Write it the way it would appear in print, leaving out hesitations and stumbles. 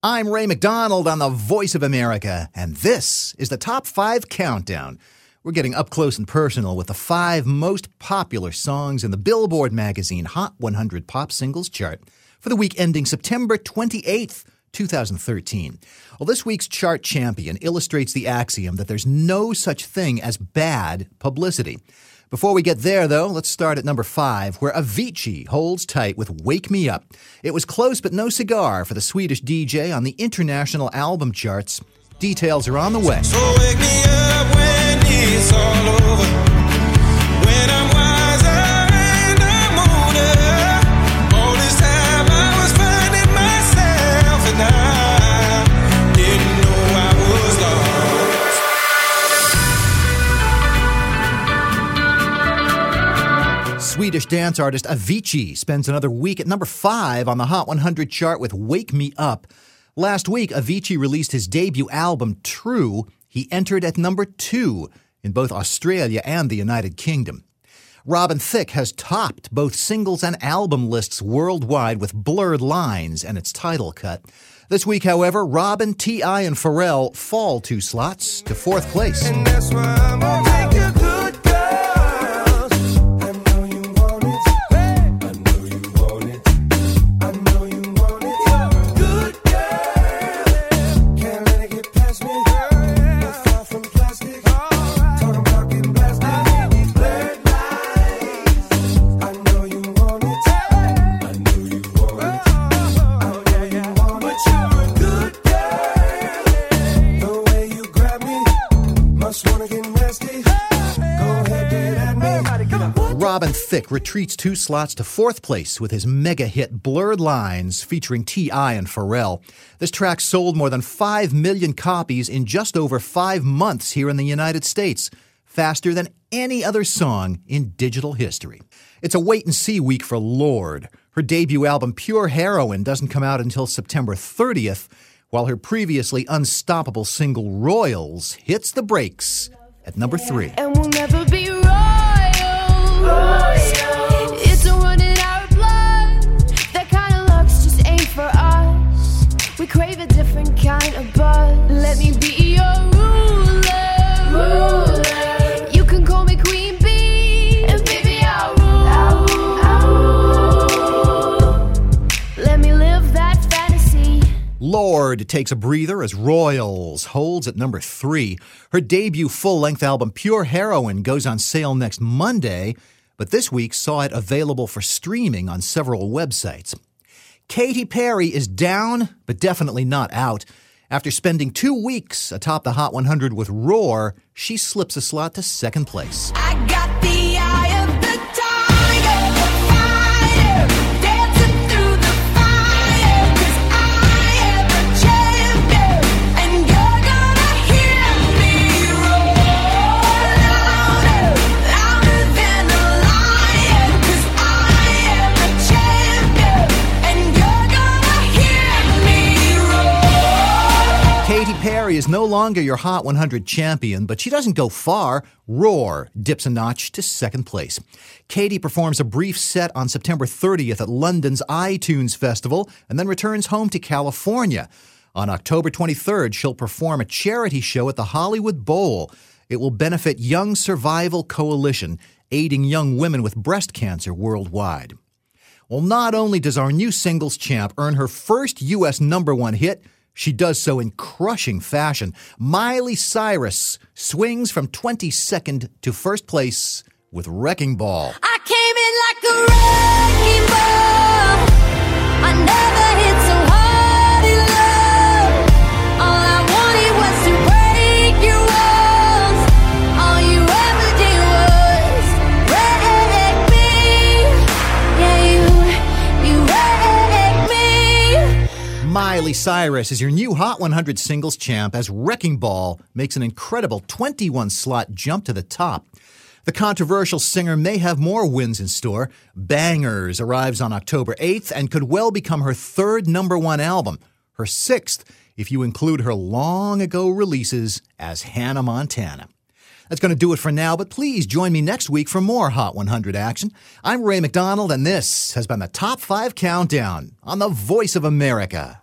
I'm Ray McDonald on the Voice of America, and this is the Top 5 Countdown. We're getting up close and personal with the 5 most popular songs in the Billboard magazine Hot 100 Pop Singles chart for the week ending September 28th, 2013. Well, this week's chart champion illustrates the axiom that there's no such thing as bad publicity. Before we get there, though, let's start at number 5, where Avicii holds tight with Wake Me Up. It was close but no cigar for the Swedish DJ on the international album charts. Details are on the way. So wake me up when it's all over, when I'm wiser and I'm older. All this time I was finding myself and I didn't know I was lost. Swedish dance artist Avicii spends another week at number 5 on the Hot 100 chart with Wake Me Up. Last week, Avicii released his debut album, True. He entered at number 2 in both Australia and the United Kingdom. Robin Thicke has topped both singles and album lists worldwide with Blurred Lines and its title cut. This week, however, Robin, T.I., and Pharrell fall 2 slots to 4th place. And that's why I'm gonna take you good girls. I know you want it. I know you want it. I know you want it. Good girl. Can't let it get past me. Not far from plastic. Talking about getting blasted. Blurred lines. I know you want it. I know you want it. I know you want it. But you're a good girl. The way you grab me, must wanna get nasty. Go ahead, get at me. Robin Thicke retreats 2 slots to 4th place with his mega hit Blurred Lines featuring T.I. and Pharrell. This track sold more than 5 million copies in just over 5 months here in the United States, faster than any other song in digital history. It's a wait-and-see week for Lorde. Her debut album Pure Heroin doesn't come out until September 30th, while her previously unstoppable single Royals hits the brakes at number 3. And we'll never be royals. It's a run in our blood. That kind of luck's just ain't for us. We crave a different kind of buzz. Let me be your ruler. You can call me Queen Bee, and baby I'll rule. Let me live that fantasy. Lorde takes a breather as Royals holds at number 3. Her debut full-length album Pure Heroin goes on sale next Monday, but this week saw it available for streaming on several websites. Katy Perry is down, but definitely not out. After spending 2 weeks atop the Hot 100 with Roar, she slips a slot to 2nd place. I got the eye of the tiger, fighter, dancing through the fire, 'cause I am a champion, and you're gonna hear me roar louder, louder than a lion, 'cause I am a champion, and you're gonna hear me roar. Katy Perry is no longer your Hot 100 champion, but she doesn't go far. Roar dips a notch to 2nd place. Katy performs a brief set on September 30th at London's iTunes Festival and then returns home to California. On October 23rd, she'll perform a charity show at the Hollywood Bowl. It will benefit Young Survival Coalition, aiding young women with breast cancer worldwide. Well, not only does our new singles champ earn her first U.S. number 1 hit, she does so in crushing fashion. Miley Cyrus swings from 22nd to 1st place with Wrecking Ball. I came in like a wrecking ball. I never hit so hard in love. All I wanted was to break your walls. All you ever did was wreck me. Yeah, you wrecked me. Miley Cyrus is your new Hot 100 singles champ as Wrecking Ball makes an incredible 21-slot jump to the top. The controversial singer may have more wins in store. Bangers arrives on October 8th and could well become her 3rd number 1 album, her 6th if you include her long-ago releases as Hannah Montana. That's going to do it for now, but please join me next week for more Hot 100 action. I'm Ray McDonald, and this has been the Top 5 Countdown on the Voice of America.